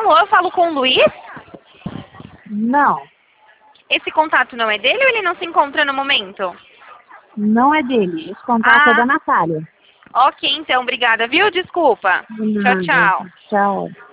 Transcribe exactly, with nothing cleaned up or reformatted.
Alô, eu falo com o Luiz? Não, Esse contato não é dele ou ele não se encontra no momento? não é dele. Esse contato é Ah, da Natália. ok, então, obrigada, viu? Desculpa. Tchau, Nada. tchau. Tchau.